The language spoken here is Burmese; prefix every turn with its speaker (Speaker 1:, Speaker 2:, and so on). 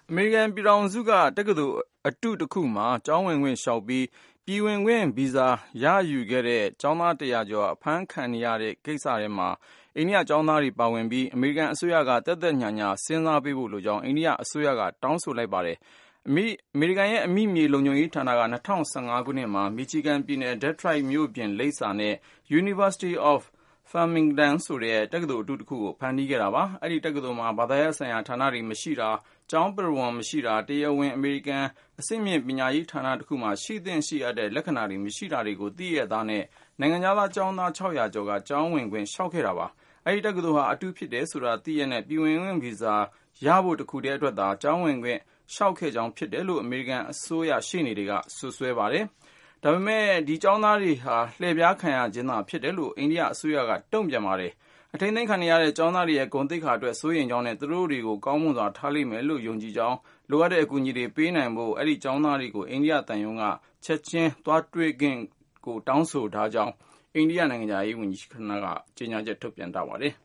Speaker 1: အမေရိကန်ပြည်ထောင်စုကတက္ကသိုလ်အတုတစ်ခုမှာကျောင်းဝင်ခွင့်လျှောက်ပြီးပြည်ဝင်ခွင့်ဗီဇာရယူခဲ့တဲ့ကျောင်းသား100ကျော်အဖမ်းခံနေရတဲ့ကိစ္စထဲမှာအိန္ဒိယကျောင်းသားတွေပါဝင်ပြီးအမေရိကန်အစိုးရကသက်သက်ညှာညှာစဉ်းစားပေးဖို့လိုကြောင်းအိန္ဒိယအစိုးရကတောင်းဆိုလိုက်ပါတယ်။အမေရိကန်ရဲ့အမိမြေလုံခြုံရေးဌာနက2015ခုနှစ်မှာမီချီဂန်ပြည်နယ် Detroit မြို့ပြင်လိပ်စာနဲ့ University of Farmington ဆိုတဲ့တက္ကသိုလ်အတုတစ်ခုကိုဖန်တီးခဲ့တာပါ။အဲဒီတက္ကသိုလ်မှာဘာသာရပ်ဆိုင်ရာဌာနတွေမရှိတာကျောင်းပရဝဏ်မရှိတာတရားဝင်အမေရိကန်အဆင့်မြင့်ပညာရေးဌာနတစ်ခုမှာရှိသင့်ရှိအပ်တဲ့လက္ခဏာတွေမရှိတာတွေကိုသိရသားနဲ့နိုင်ငံခြားသားကျောင်းသား600ကျော်ကကျောင်းဝင်ခွင့်လျှောက်ခဲ့တာပါ။အဲဒီတက္ကသိုလ်ဟာအတုဖြစ်တယ်ဆိုတာသိရတဲ့ပြည်ဝင်ခွင့်ဗီဇာရဖို့တစ်ခုတည်းအတွက်သာကျောင်းဝင်ခွင့်လျှောက်ခဲ့ကြောင်းဖြစ်တယ်လို့အမေရိကန်အစိုးရရှေ့နေတွေကစွပ်စွဲပါတယ်။ဒါပေမဲ့ဒီကျောင်းသားတွေဟာလှည့်ပြားခံရခြင်းသာဖြစ်တယ်လို့အိန္ဒိယအစိုးရကတုံ့ပြန်ပါတယ်။အထိန်းသိမ်းခံနေရတဲ့ကျောင်းသားတွေရဲ့ဂုဏ်သိက္ခာအတွက်စိုးရိမ်ကြောင်းနဲ့သူတို့တွေကိုကောင်းမွန်စွာထားလိမ့်မယ်လို့ယုံကြည်ကြောင်းလိုအပ်တဲ့အကူအညီတွေပေးနိုင်ဖို့အဲဒီကျောင်းသားတွေကိုအိန္ဒိယသံရုံးကချက်ချင်းသွားတွေ့ခွင့်ကိုတောင်းဆိုထားကြောင်းအိန္ဒိယနိုင်ငံခြားရေးဝန်ကြီးဌာနကကြေညာချက်ထုတ်ပြန်ထားပါတယ်